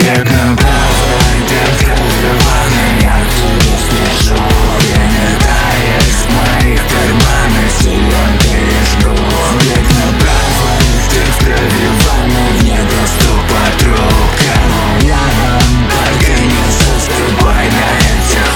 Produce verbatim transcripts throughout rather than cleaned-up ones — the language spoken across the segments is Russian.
Бег направо, идет караваны, я к тебе спешу. Я не таясь в моих карманах, селенки и жду. Бег направо, ты в крови ванной, вне доступа трубка. Рядом, только не засыпай на этих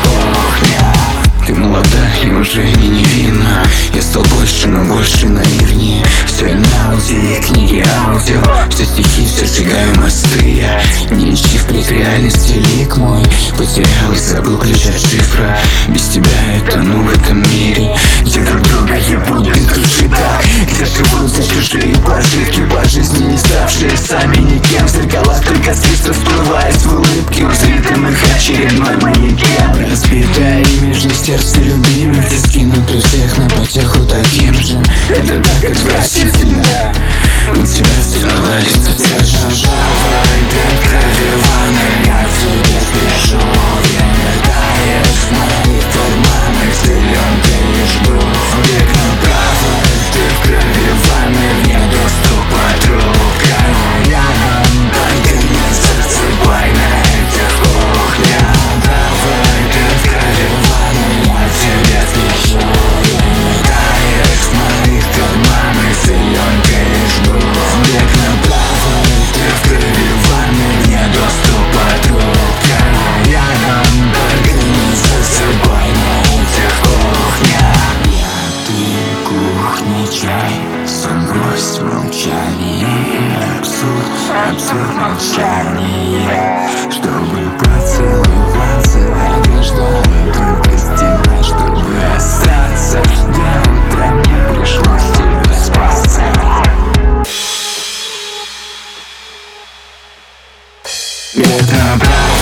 кухнях. Ты молода и уже не невинна. Я стал больше, но больше наивнее. Все на аудио, книги аудио. Все стихи, все сжигаю мосты. Я не ищи впредь реальности лик мой. Потерял и забыл ключ от шифра. Без тебя я тону в этом мире, где друг друга ебут без души так. Где живут за чужие пожитки, по жизни не ставшие сами никем. В зеркалах только свист расплываясь в улыбке. Узритым их очередной манекен. Разбитое имидж на сердце любимых, где скинут у всех на потеху таким же. Это так отвратительно. У тебя целовались соцсети. Идет крови ванной, я к тебе спешу. Я не таясь в моих карманах, селенки и жду. Бег направо, ты в крови ванной, вне доступа трубка. Рядом, только не засыпай на этих кухнях. Направо, идет крови ванной, я к тебе спешу. Я не таясь в моих карманах, селенки и жду. Бег направо, ты в крови ванной, вне доступа трубка. Рядом, только не засыпай на этих кухнях. Я, ты, кухня, чай, сон, грусть, молчание. Абсурд, абсурд, молчание. Чтобы поцеловаться, одежда вокруг стена. Чтобы остаться, до утра мне пришлось тебя спасать. Бег направо.